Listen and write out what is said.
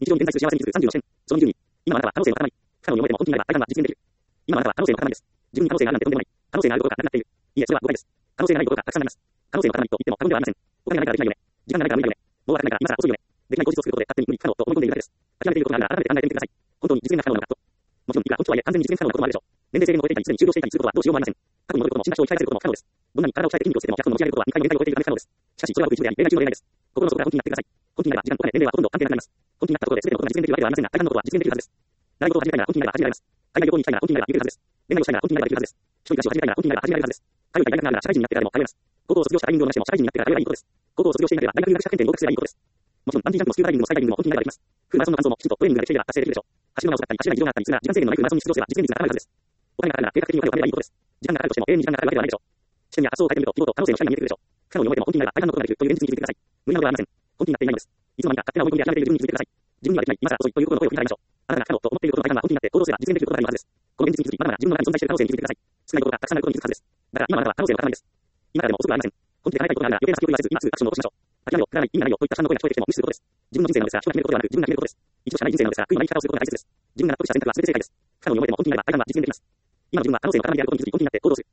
日常に現在する幸せに気づく36視点。その20に、今あなたは可能性の塊。不可能に思えば本当になれば大胆は実現できる。今あなたは可能性の塊です。自分に可能性があるなんてとんでもない。可能性があることがなくなっている。いえ、それは誤解です。可能性がないことがたくさんあります。可能性の塊と言っても過言ではありません。お金がないからできないよね。時間がないから無理だよね。もう若くないから今更遅いよね。できない口実を作ることで勝手に無理不可能と思い込んでいるだけです。諦めていることがあるなら改めて考えてみてください。本当に実現が不可能なのかと。もちろんいくら本当は完全に実現不可能なこともあるでしょう。年齢制限を超えていたり、すでに終了していたりすることはどうしようもありません。過去に戻ることも死んだ人を生き返らせることも不可能です。どんなに体を鍛えて筋肉をつけても100トンの持ち上げることは2回の限界を超えているため不可能です。しかしそれはごく一部であり、例外中の例外です。心の底から本気になってください。本気になれば時間とお金、年齢はほとんど関係なくなります。本気になったところで全てのことが実現できるわけではありませんが、大半のことは実現できるはずです。習い事を始めたいなら本気になれば始められます。海外旅行に行きたいなら本気になれば行けるはずです。恋愛をしたいなら本気になればできるはずです。一人暮らしを始めたいなら本気になれば始められるはずです。海外大学なら社会人になってからでも通えます。高校を卒業したタイミングを逃しても社会人になってから通えばいいことです。高校を卒業していなければ大学入学者検定に合格すればいいことです。もちろんバンジージャンプもスキューバダイビングもスカイダイビングも本気になればできます。フルマラソンの完走もきちんとトレーニングができていれば達成できるでしょう。走るのが遅かったり、走るのが異常があったりするが、時間制限のないフルマラソンに出場すれば実現率が高まるはずです。お金がかかるなら計画的にお金を貯めればいいことです。時間がかかるとしても永遠に時間がかかるわけではないでしょう。視点や発想を変えてみると、希望と可能性の光が見えてくるでしょう。不可能に思えても本気になれば大半のことができるという現実に気づいてください。無理なことはありません。本気になっていないのです。いつの間にか勝手な思い込みで諦めている自分に気づいてください。自分にはできない、今更遅いという声を聞いてあげましょう。あなたが不可能と思っていることの大半は本気になって行動すれば実現できることがあるはずです。この現実に気づき、まだまだ自分の中に存在している可能性に気づいてください。少ないことがたくさんあることに気づくはずです。だから今あなたは可能性の塊です。今からでも遅くはありません。本気で叶えたいことがあるなら余計な先送りはせず、今すぐアクションを起こしましょう。諦めろ、くだらない、意味がないよといった他者の声が聞こえてきても無視することです。自分の人生なのですが、人が決めることではなく、自分が決めることです。一度しかない人生なのですが、悔いのない生き方をすることが大切です。自分が納得した選択は全て正解です。不可能に思えても本気になれば大半は実現できます。今の自分は可能性の塊であることに気づき、本気になって行動する。